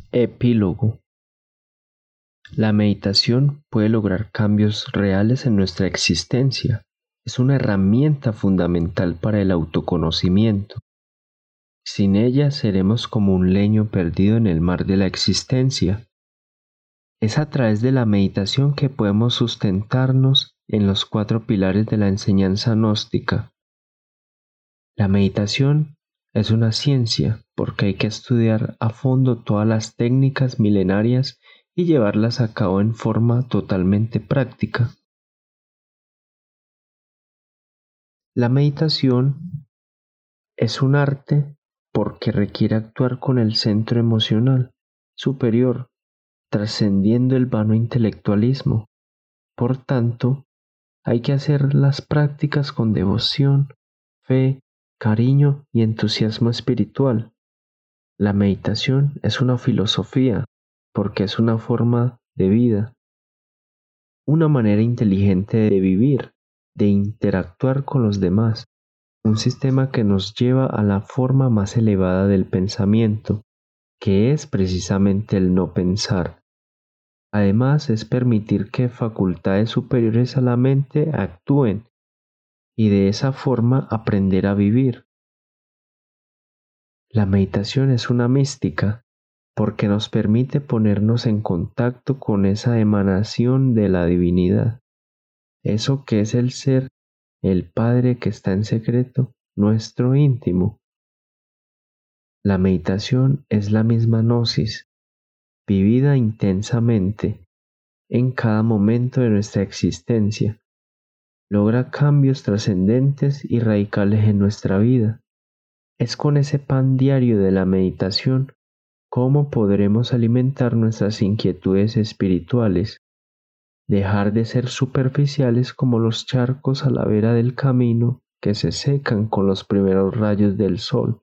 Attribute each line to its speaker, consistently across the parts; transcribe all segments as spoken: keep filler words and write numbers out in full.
Speaker 1: Epílogo. La meditación puede lograr cambios reales en nuestra existencia. Es una herramienta fundamental para el autoconocimiento. Sin ella seremos como un leño perdido en el mar de la existencia. Es a través de la meditación que podemos sustentarnos en los cuatro pilares de la enseñanza gnóstica. La meditación es una ciencia porque hay que estudiar a fondo todas las técnicas milenarias y llevarlas a cabo en forma totalmente práctica. La meditación es un arte porque requiere actuar con el centro emocional superior, trascendiendo el vano intelectualismo. Por tanto, hay que hacer las prácticas con devoción, fe, cariño y entusiasmo espiritual. La meditación es una filosofía porque es una forma de vida, una manera inteligente de vivir, de interactuar con los demás, un sistema que nos lleva a la forma más elevada del pensamiento, que es precisamente el no pensar. Además, es permitir que facultades superiores a la mente actúen y de esa forma aprender a vivir. La meditación es una mística porque nos permite ponernos en contacto con esa emanación de la divinidad, eso que es el ser, el Padre que está en secreto, nuestro íntimo. La meditación es la misma gnosis, vivida intensamente en cada momento de nuestra existencia. Logra cambios trascendentes y radicales en nuestra vida. Es con ese pan diario de la meditación cómo podremos alimentar nuestras inquietudes espirituales, dejar de ser superficiales como los charcos a la vera del camino que se secan con los primeros rayos del sol.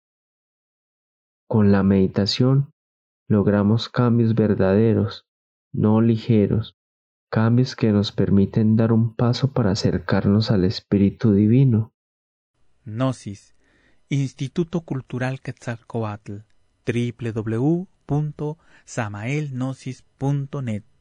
Speaker 1: Con la meditación logramos cambios verdaderos, no ligeros, cambios que nos permiten dar un paso para acercarnos al Espíritu Divino.
Speaker 2: Gnosis, Instituto Cultural Quetzalcóatl, doble u doble u doble u punto samael gnosis punto net